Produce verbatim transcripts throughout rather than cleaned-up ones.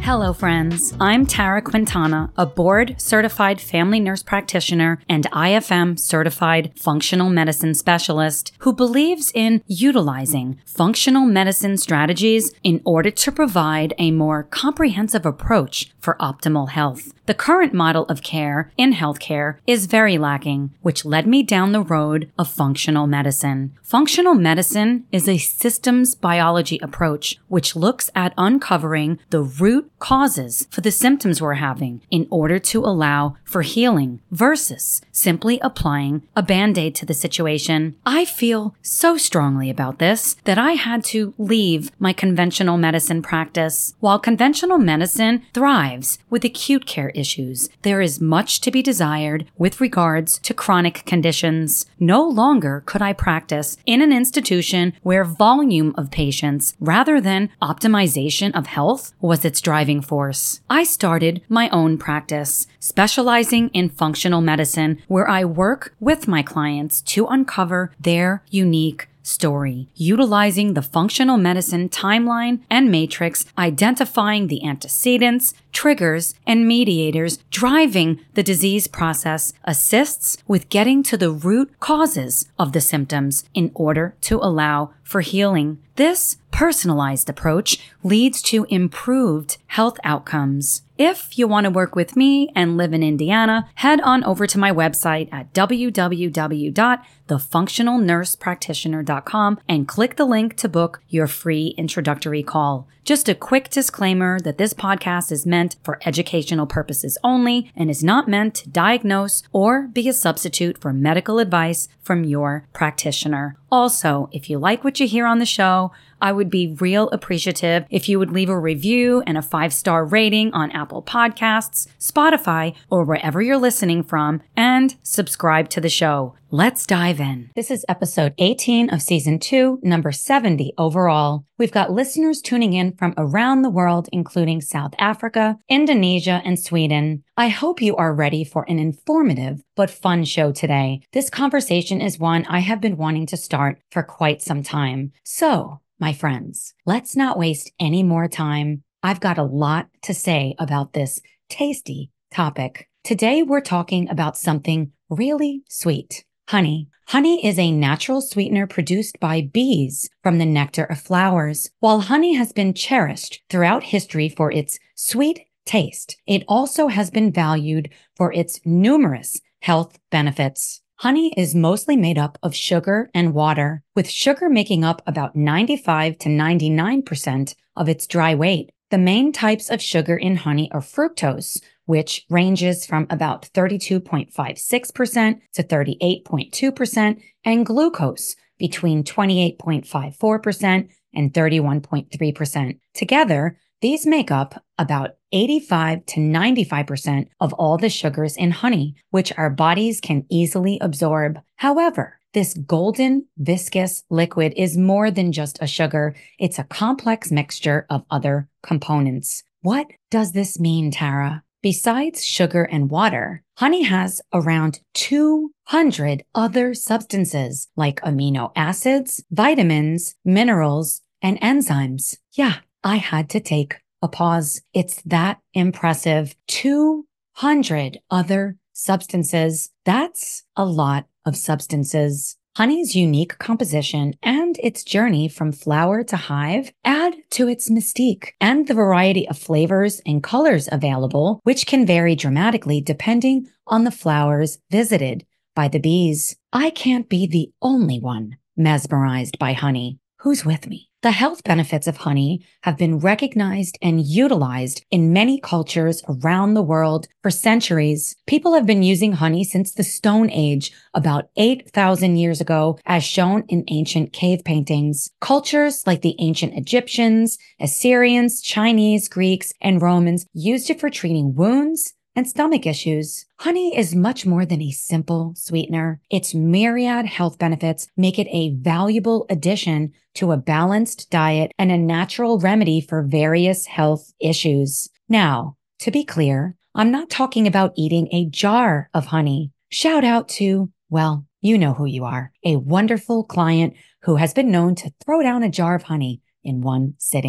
Hello, friends. I'm Tara Quintana, a board-certified family nurse practitioner and I F M-certified functional medicine specialist who believes in utilizing functional medicine strategies in order to provide a more comprehensive approach for optimal health. The current model of care in healthcare is very lacking, which led me down the road of functional medicine. Functional medicine is a systems biology approach which looks at uncovering the root causes for the symptoms we're having in order to allow for healing versus simply applying a band-aid to the situation. I feel so strongly about this that I had to leave my conventional medicine practice. While conventional medicine thrives with acute care issues, there is much to be desired with regards to chronic conditions. No longer could I practice in an institution where volume of patients rather than optimization of health was its driving force. I started my own practice, specializing in functional medicine, where I work with my clients to uncover their unique story, utilizing the functional medicine timeline and matrix, identifying the antecedents, triggers, and mediators driving the disease process, assists with getting to the root causes of the symptoms in order to allow for healing. This personalized approach leads to improved health outcomes. If you want to work with me and live in Indiana, head on over to my website at w w w dot the functional nurse practitioner dot com and click the link to book your free introductory call. Just a quick disclaimer that this podcast is meant for educational purposes only and is not meant to diagnose or be a substitute for medical advice from your practitioner. Also, if you like what you hear on the show, I would be real appreciative if you would leave a review and a five-star rating on Apple Podcasts, Spotify, or wherever you're listening from, and subscribe to the show. Let's dive in. This is episode eighteen of season two, number seventy overall. We've got listeners tuning in from around the world, including South Africa, Indonesia, and Sweden. I hope you are ready for an informative but fun show today. This conversation is one I have been wanting to start for quite some time. So, my friends, let's not waste any more time. I've got a lot to say about this tasty topic. Today, we're talking about something really sweet. Honey. Honey is a natural sweetener produced by bees from the nectar of flowers. While honey has been cherished throughout history for its sweet taste, it also has been valued for its numerous health benefits. Honey is mostly made up of sugar and water, with sugar making up about ninety-five to ninety-nine percent of its dry weight. The main types of sugar in honey are fructose, which ranges from about thirty-two point five six percent to thirty-eight point two percent, and glucose between twenty-eight point five four percent and thirty-one point three percent. Together, these make up about eighty-five to ninety-five percent of all the sugars in honey, which our bodies can easily absorb. However, this golden, viscous liquid is more than just a sugar. It's a complex mixture of other components. What does this mean, Tara? Besides sugar and water, honey has around two hundred other substances like amino acids, vitamins, minerals, and enzymes. Yeah, I had to take a pause. It's that impressive. two hundred other substances. That's a lot of substances. Honey's unique composition and its journey from flower to hive add to its mystique and the variety of flavors and colors available, which can vary dramatically depending on the flowers visited by the bees. I can't be the only one mesmerized by honey. Who's with me? The health benefits of honey have been recognized and utilized in many cultures around the world for centuries. People have been using honey since the Stone Age, about eight thousand years ago, as shown in ancient cave paintings. Cultures like the ancient Egyptians, Assyrians, Chinese, Greeks, and Romans used it for treating wounds and stomach issues. Honey is much more than a simple sweetener. Its myriad health benefits make it a valuable addition to a balanced diet and a natural remedy for various health issues. Now, to be clear, I'm not talking about eating a jar of honey. Shout out to, well, you know who you are, a wonderful client who has been known to throw down a jar of honey in one sitting.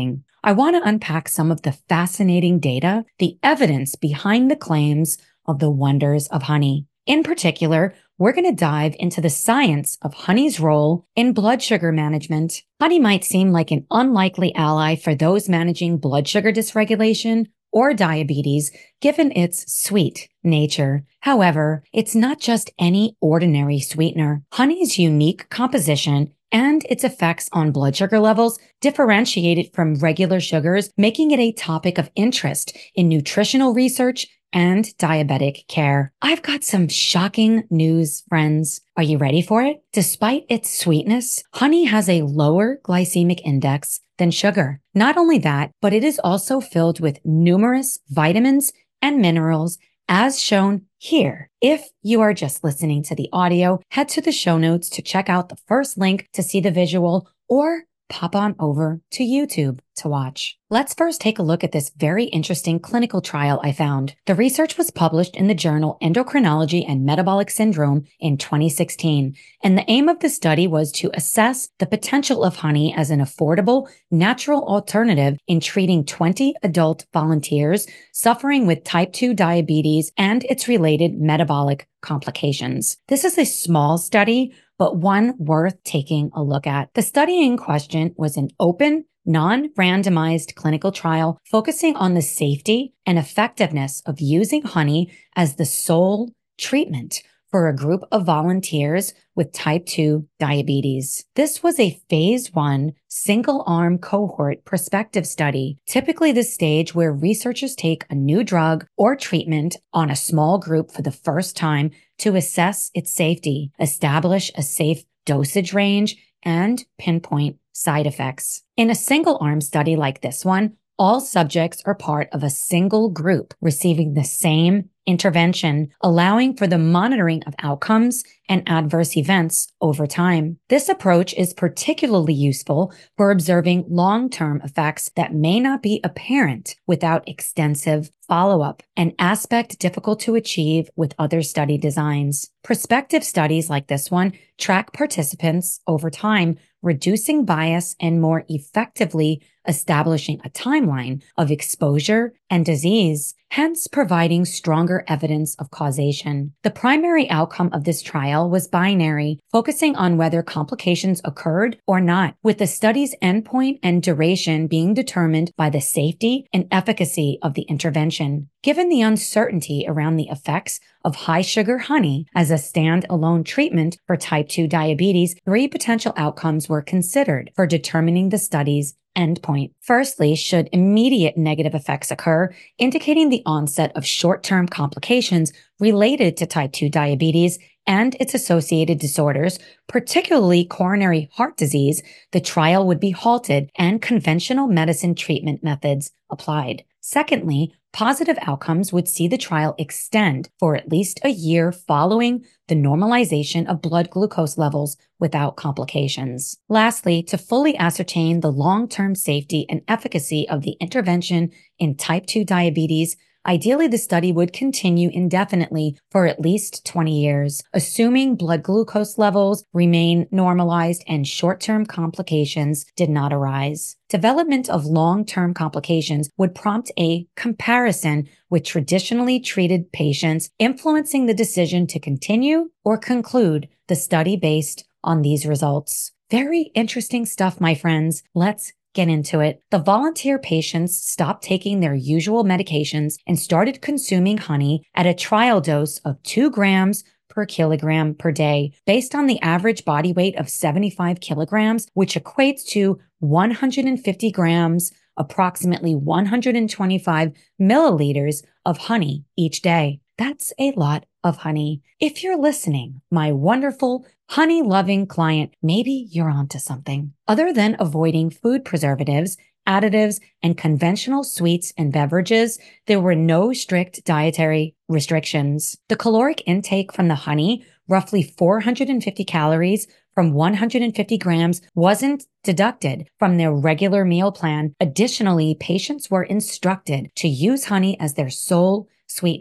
I want to unpack some of the fascinating data, the evidence behind the claims of the wonders of honey. In particular, we're going to dive into the science of honey's role in blood sugar management. Honey might seem like an unlikely ally for those managing blood sugar dysregulation or diabetes, given its sweet nature. However, it's not just any ordinary sweetener. Honey's unique composition and its effects on blood sugar levels differentiate it from regular sugars, making it a topic of interest in nutritional research and diabetic care. I've got some shocking news, friends. Are you ready for it? Despite its sweetness, honey has a lower glycemic index than sugar. Not only that, but it is also filled with numerous vitamins and minerals, as shown here. If you are just listening to the audio, head to the show notes to check out the first link to see the visual, or pop on over to YouTube to watch. Let's first take a look at this very interesting clinical trial I found. The research was published in the journal Endocrinology and Metabolic Syndrome in twenty sixteen, and the aim of the study was to assess the potential of honey as an affordable, natural alternative in treating twenty adult volunteers suffering with type two diabetes and its related metabolic complications. This is a small study, but one worth taking a look at. The study in question was an open, non-randomized clinical trial focusing on the safety and effectiveness of using honey as the sole treatment for a group of volunteers with type two diabetes. This was a phase one single-arm cohort prospective study, typically the stage where researchers take a new drug or treatment on a small group for the first time to assess its safety, establish a safe dosage range, and pinpoint side effects. In a single-arm study like this one, all subjects are part of a single group receiving the same intervention, allowing for the monitoring of outcomes and adverse events over time. This approach is particularly useful for observing long-term effects that may not be apparent without extensive follow-up, an aspect difficult to achieve with other study designs. Prospective studies like this one track participants over time, reducing bias and more effectively establishing a timeline of exposure and disease, hence providing stronger evidence of causation. The primary outcome of this trial was binary, focusing on whether complications occurred or not, with the study's endpoint and duration being determined by the safety and efficacy of the intervention. Given the uncertainty around the effects of high-sugar honey as a stand-alone treatment for type two diabetes, three potential outcomes were considered for determining the study's endpoint. Firstly, should immediate negative effects occur, indicating the onset of short-term complications related to type two diabetes and its associated disorders, particularly coronary heart disease, the trial would be halted and conventional medicine treatment methods applied. Secondly, positive outcomes would see the trial extend for at least a year following the normalization of blood glucose levels without complications. Lastly, to fully ascertain the long-term safety and efficacy of the intervention in type two diabetes, ideally the study would continue indefinitely for at least twenty years, assuming blood glucose levels remain normalized and short-term complications did not arise. Development of long-term complications would prompt a comparison with traditionally treated patients, influencing the decision to continue or conclude the study based on these results. Very interesting stuff, my friends. Let's get into it. The volunteer patients stopped taking their usual medications and started consuming honey at a trial dose of two grams per kilogram per day, based on the average body weight of seventy-five kilograms, which equates to one hundred fifty grams, approximately one hundred twenty-five milliliters of honey each day. That's a lot of honey. If you're listening, my wonderful honey-loving client, maybe you're onto something. Other than avoiding food preservatives, additives, and conventional sweets and beverages, there were no strict dietary restrictions. The caloric intake from the honey, roughly four hundred fifty calories from one hundred fifty grams, wasn't deducted from their regular meal plan. Additionally, patients were instructed to use honey as their sole sweetener,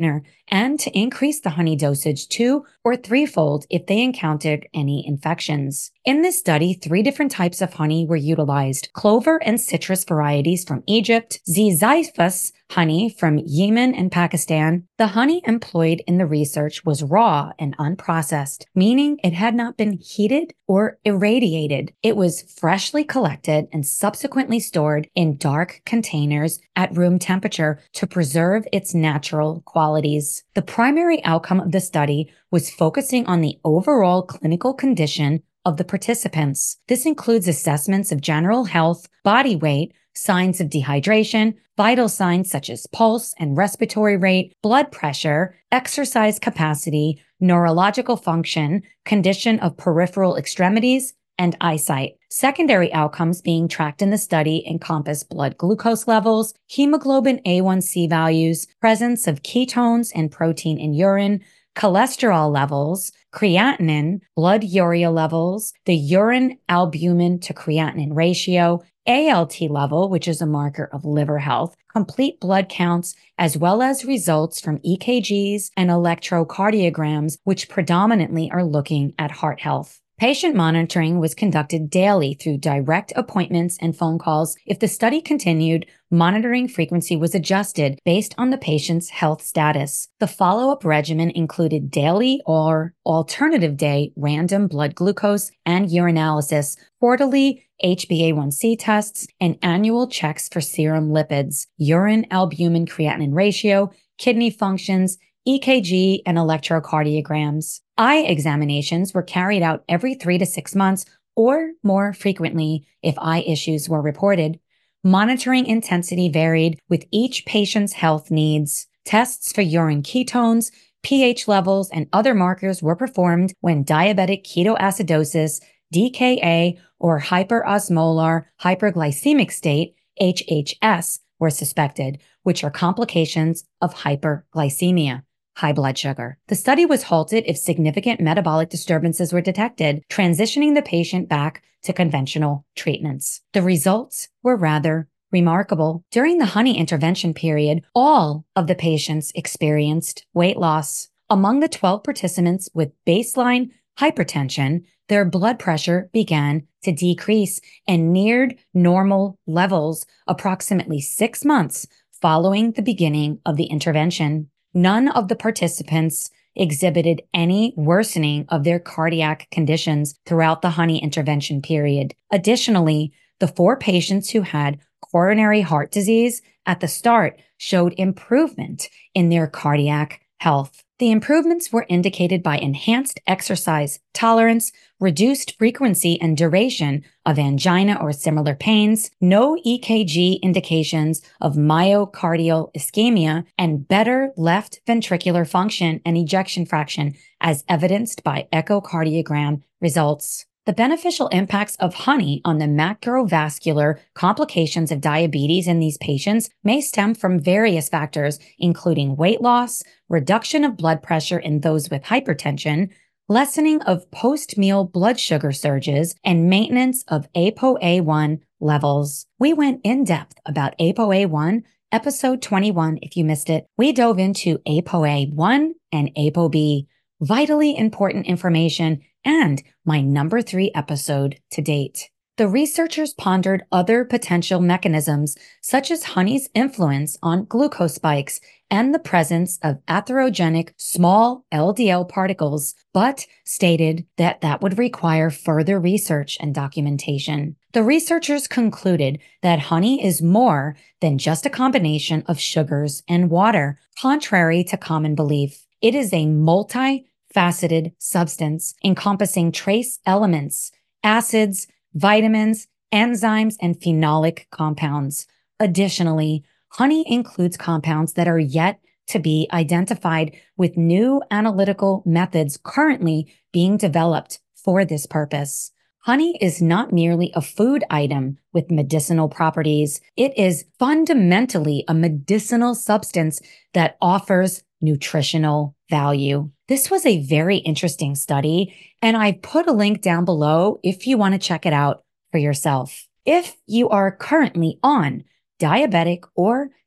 and to increase the honey dosage two or threefold if they encountered any infections. In this study, three different types of honey were utilized: clover and citrus varieties from Egypt, Ziziphus honey from Yemen and Pakistan. The honey employed in the research was raw and unprocessed, meaning it had not been heated or irradiated. It was freshly collected and subsequently stored in dark containers at room temperature to preserve its natural qualities. The primary outcome of the study was focusing on the overall clinical condition of the participants. This includes assessments of general health, body weight, signs of dehydration, vital signs such as pulse and respiratory rate, blood pressure, exercise capacity, neurological function, condition of peripheral extremities, and eyesight. Secondary outcomes being tracked in the study encompass blood glucose levels, hemoglobin A one C values, presence of ketones and protein in urine, cholesterol levels, creatinine, blood urea levels, the urine albumin to creatinine ratio, A L T level, which is a marker of liver health, complete blood counts, as well as results from E K Gs and electrocardiograms, which predominantly are looking at heart health. Patient monitoring was conducted daily through direct appointments and phone calls. If the study continued, monitoring frequency was adjusted based on the patient's health status. The follow-up regimen included daily or alternative day random blood glucose and urinalysis, quarterly H b A one C tests, and annual checks for serum lipids, urine albumin creatinine ratio, kidney functions, E K G, and electrocardiograms. Eye examinations were carried out every three to six months or more frequently if eye issues were reported. Monitoring intensity varied with each patient's health needs. Tests for urine ketones, pH levels, and other markers were performed when diabetic ketoacidosis, D K A, or hyperosmolar hyperglycemic state, H H S, were suspected, which are complications of hyperglycemia, high blood sugar. The study was halted if significant metabolic disturbances were detected, transitioning the patient back to conventional treatments. The results were rather remarkable. During the honey intervention period, all of the patients experienced weight loss. Among the twelve participants with baseline hypertension, their blood pressure began to decrease and neared normal levels approximately six months following the beginning of the intervention. None of the participants exhibited any worsening of their cardiac conditions throughout the honey intervention period. Additionally, the four patients who had coronary heart disease at the start showed improvement in their cardiac health. The improvements were indicated by enhanced exercise tolerance, reduced frequency and duration of angina or similar pains, no E K G indications of myocardial ischemia, and better left ventricular function and ejection fraction as evidenced by echocardiogram results. The beneficial impacts of honey on the macrovascular complications of diabetes in these patients may stem from various factors, including weight loss, reduction of blood pressure in those with hypertension, lessening of post-meal blood sugar surges, and maintenance of A P O A one levels. We went in depth about A P O A one, episode twenty-one if you missed it. We dove into A P O A one and A P O B, vitally important information, and my number three episode to date. The researchers pondered other potential mechanisms, such as honey's influence on glucose spikes and the presence of atherogenic small L D L particles, but stated that that would require further research and documentation. The researchers concluded that honey is more than just a combination of sugars and water, contrary to common belief. It is a multi-faceted substance encompassing trace elements, acids, vitamins, enzymes, and phenolic compounds. Additionally, honey includes compounds that are yet to be identified, with new analytical methods currently being developed for this purpose. Honey is not merely a food item with medicinal properties. It is fundamentally a medicinal substance that offers nutritional value. This was a very interesting study, and I put a link down below if you want to check it out for yourself. If you are currently on diabetic or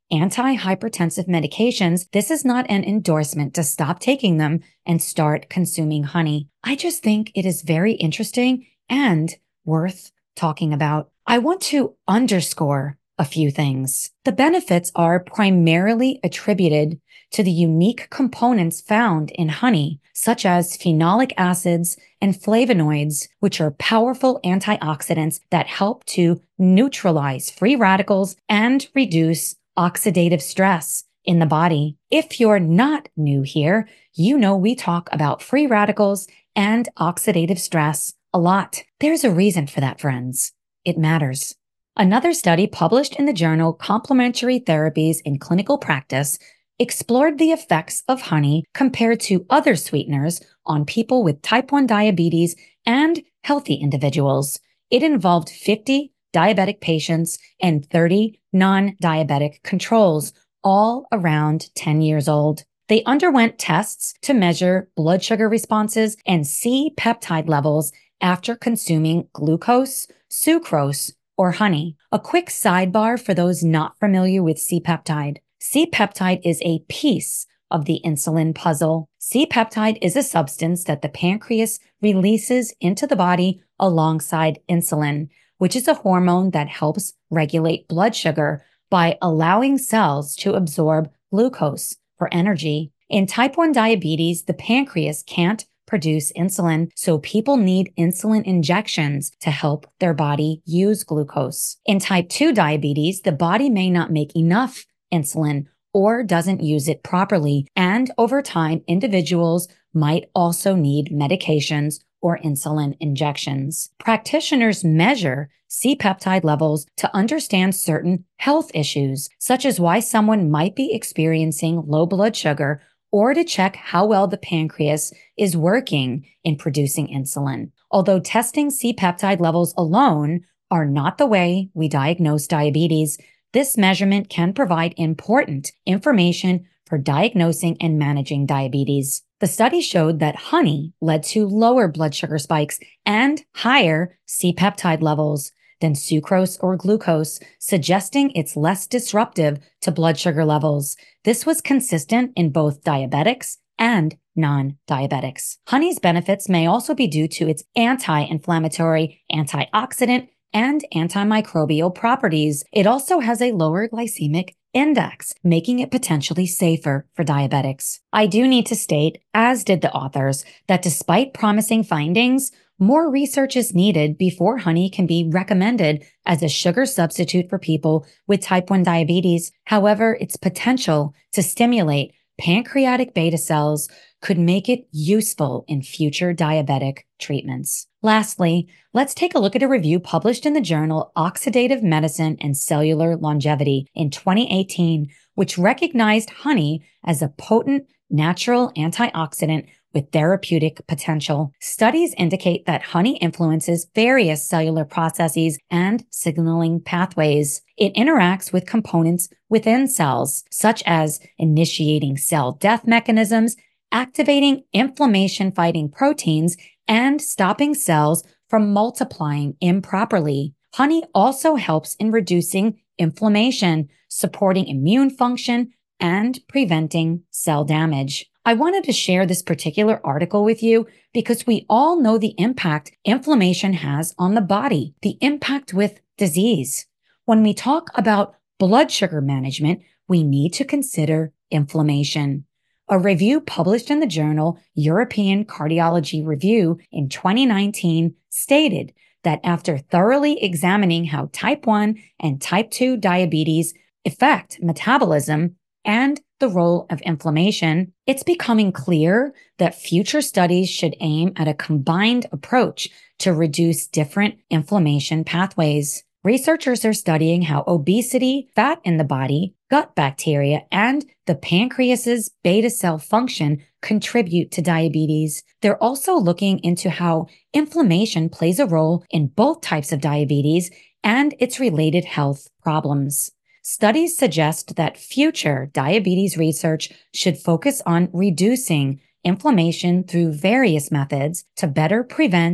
antihypertensive medications, this is not an endorsement to stop taking them and start consuming honey. I just think it is very interesting and worth talking about. I want to underscore a few things. The benefits are primarily attributed to the unique components found in honey, such as phenolic acids and flavonoids, which are powerful antioxidants that help to neutralize free radicals and reduce oxidative stress in the body. If you're not new here, you know we talk about free radicals and oxidative stress a lot. There's a reason for that, friends. It matters. Another study published in the journal Complementary Therapies in Clinical Practice explored the effects of honey compared to other sweeteners on people with type one diabetes and healthy individuals. It involved fifty diabetic patients and thirty non-diabetic controls, all around ten years old. They underwent tests to measure blood sugar responses and C-peptide levels after consuming glucose, sucrose, or honey. A quick sidebar for those not familiar with C-peptide. C-peptide is a piece of the insulin puzzle. C-peptide is a substance that the pancreas releases into the body alongside insulin, which is a hormone that helps regulate blood sugar by allowing cells to absorb glucose for energy. In type one diabetes, the pancreas can't produce insulin, so people need insulin injections to help their body use glucose. In type two diabetes, the body may not make enough insulin or doesn't use it properly, and over time, individuals might also need medications or insulin injections. Practitioners measure C-peptide levels to understand certain health issues, such as why someone might be experiencing low blood sugar, or to check how well the pancreas is working in producing insulin. Although testing C-peptide levels alone are not the way we diagnose diabetes, this measurement can provide important information for diagnosing and managing diabetes. The study showed that honey led to lower blood sugar spikes and higher C-peptide levels than sucrose or glucose, suggesting it's less disruptive to blood sugar levels. This was consistent in both diabetics and non-diabetics. Honey's benefits may also be due to its anti-inflammatory, antioxidant, and antimicrobial properties. It also has a lower glycemic index, making it potentially safer for diabetics. I do need to state, as did the authors, that despite promising findings, more research is needed before honey can be recommended as a sugar substitute for people with type one diabetes. However, its potential to stimulate pancreatic beta cells could make it useful in future diabetic treatments. Lastly, let's take a look at a review published in the journal Oxidative Medicine and Cellular Longevity in twenty eighteen, which recognized honey as a potent natural antioxidant with therapeutic potential. Studies indicate that honey influences various cellular processes and signaling pathways. It interacts with components within cells, such as initiating cell death mechanisms, activating inflammation-fighting proteins, and stopping cells from multiplying improperly. Honey also helps in reducing inflammation, supporting immune function, and preventing cell damage. I wanted to share this particular article with you because we all know the impact inflammation has on the body, the impact with disease. When we talk about blood sugar management, we need to consider inflammation. A review published in the journal European Cardiology Review in twenty nineteen stated that after thoroughly examining how type one and type two diabetes affect metabolism and the role of inflammation, it's becoming clear that future studies should aim at a combined approach to reduce different inflammation pathways. Researchers are studying how obesity, fat in the body, gut bacteria, and the pancreas's beta cell function contribute to diabetes. They're also looking into how inflammation plays a role in both types of diabetes and its related health problems. Studies suggest that future diabetes research should focus on reducing inflammation through various methods to better prevent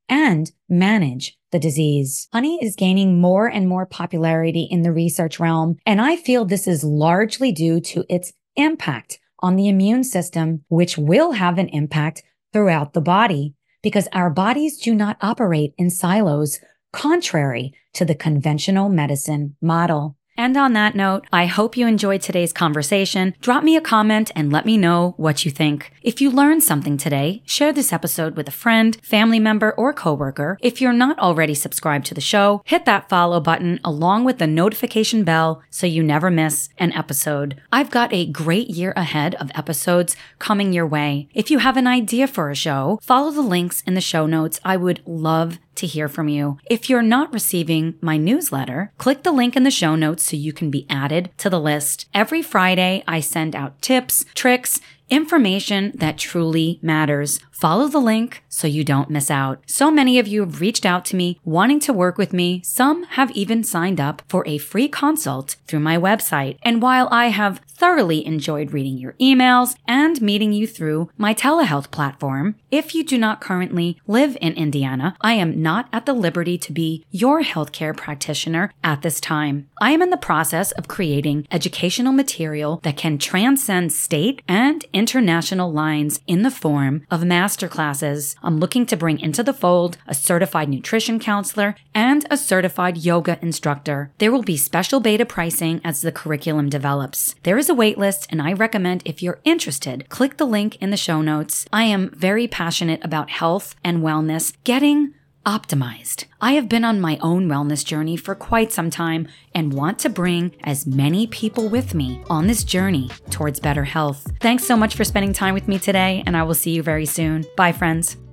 and manage the disease. Honey is gaining more and more popularity in the research realm, and I feel this is largely due to its impact on the immune system, which will have an impact throughout the body because our bodies do not operate in silos, contrary to the conventional medicine model. And on that note, I hope you enjoyed today's conversation. Drop me a comment and let me know what you think. If you learned something today, share this episode with a friend, family member, or coworker. If you're not already subscribed to the show, hit that follow button along with the notification bell so you never miss an episode. I've got a great year ahead of episodes coming your way. If you have an idea for a show, follow the links in the show notes. I would love to hear from you. If you're not receiving my newsletter, click the link in the show notes so you can be added to the list. Every Friday, I send out tips, tricks, information that truly matters. Follow the link so you don't miss out. So many of you have reached out to me wanting to work with me. Some have even signed up for a free consult through my website. And while I have thoroughly enjoyed reading your emails and meeting you through my telehealth platform, if you do not currently live in Indiana, I am not at the liberty to be your healthcare practitioner at this time. I am in the process of creating educational material that can transcend state and international lines in the form of masterclasses. I'm looking to bring into the fold a certified nutrition counselor and a certified yoga instructor. There will be special beta pricing as the curriculum develops. There is a wait list, and I recommend if you're interested, click the link in the show notes. I am very passionate about health and wellness, getting optimized. I have been on my own wellness journey for quite some time and want to bring as many people with me on this journey towards better health. Thanks so much for spending time with me today, and I will see you very soon. Bye, friends.